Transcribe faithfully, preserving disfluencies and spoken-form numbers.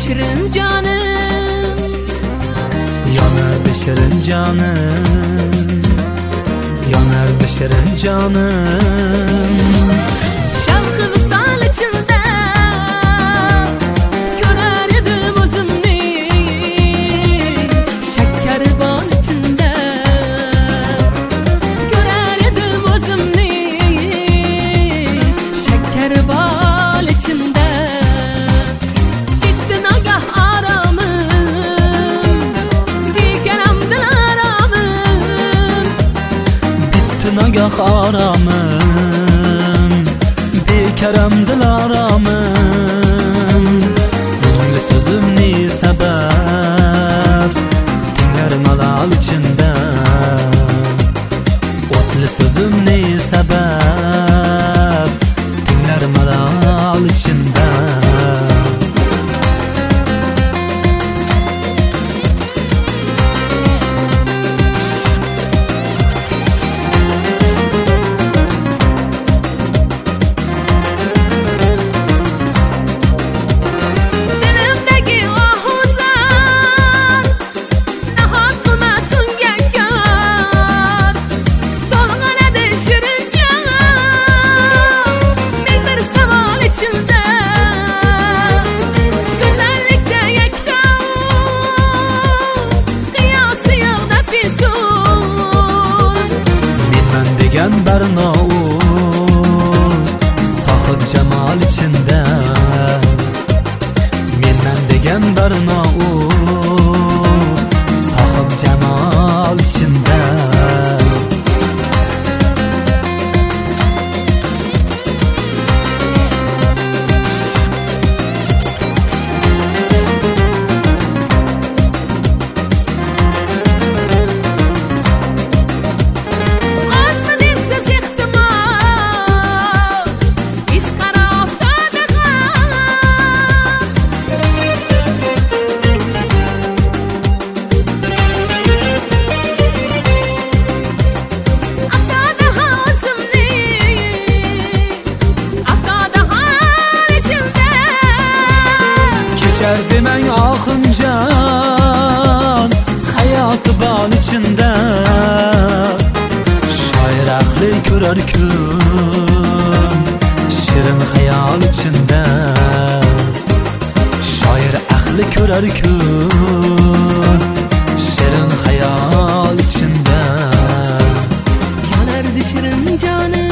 şirin canım, yanardı şirin canım, yanardı şirin canım. Şavkı visal içinde görerdim özümni, şeker bal içinde görerdim özümni, şeker bal içinde. Gitti nagah aramım, bir keremdil aramım, Bitti nagah aramım, bir keremdil aramım. Ünlü sözüm ne sebep, dinler malal içinde. Otlu sözüm ne sebep, dinler malal içinde. dilimdeki o huzur, nahat kılmasın gekar, dolgaladı şirin canım, bin bir seval içinde. Güzellikte yekta, kıyası yok nefisun. Bilmem degen Bernaul, sahip cemal içinde. Bilmem degen Bernaul, sahip cemal içinde. Azmı dinsiz ihtimal, iş karafta dıkar. Aftada hazımni, aftada hal içimde. Geçerdim en ahın can, hayatı bal içinde. Şair ahli görer gün, şirin hayal içinde. Şair ahli görer gün, şirin hayal içinde. Yanardı şirin canım,